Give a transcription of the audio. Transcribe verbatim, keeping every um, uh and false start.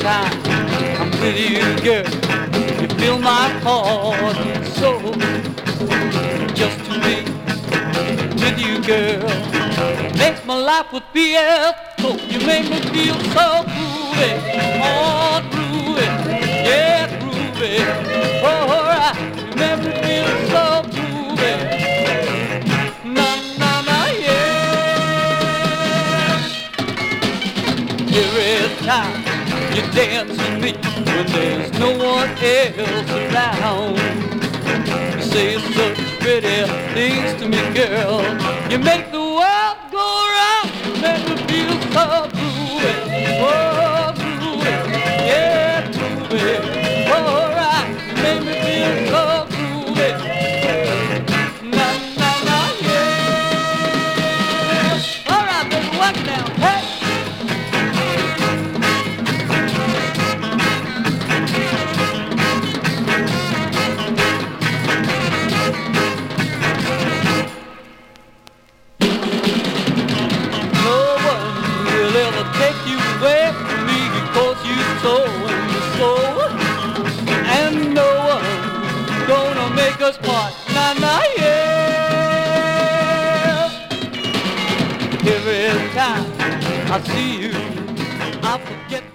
time I'm with you, girl, you fill my heart and soul. Just to be with you, girl, makes my life would be a flow. You make me feel so groovy, oh groovy, yeah groovy. Alright, you make me feel so groovy. Na na na yeah. Every time you dance with me when there's no one else around. You say such pretty things to me, girl. You make the world go round. You make me feel so groovy, oh groovy, yeah groovy. Alright, you make me feel so groovy. Na na na yeah. Alright, baby, walk down, hey. Take you away from me because you soul in your soul, and no one gonna make us part. Nah, nah, yeah. Every time I see you, I forget